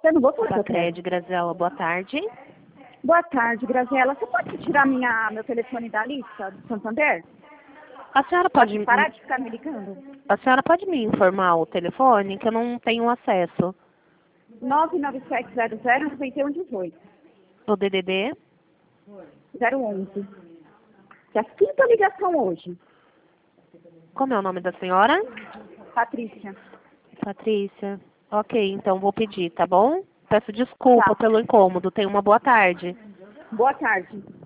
Eu não vou falar que eu quero. Sacred, Graziela, boa tarde. Boa tarde, Graziela. Você pode tirar meu telefone da lista do Santander? A senhora pode Parar de ficar me ligando? A senhora pode me informar o telefone, que eu não tenho acesso. 997009118. O DDD? 011. É a quinta ligação hoje. Como é o nome da senhora? Patrícia. Patrícia. Ok, então vou pedir, tá bom? Peço desculpa Tá. pelo incômodo. Tenha uma boa tarde. Boa tarde.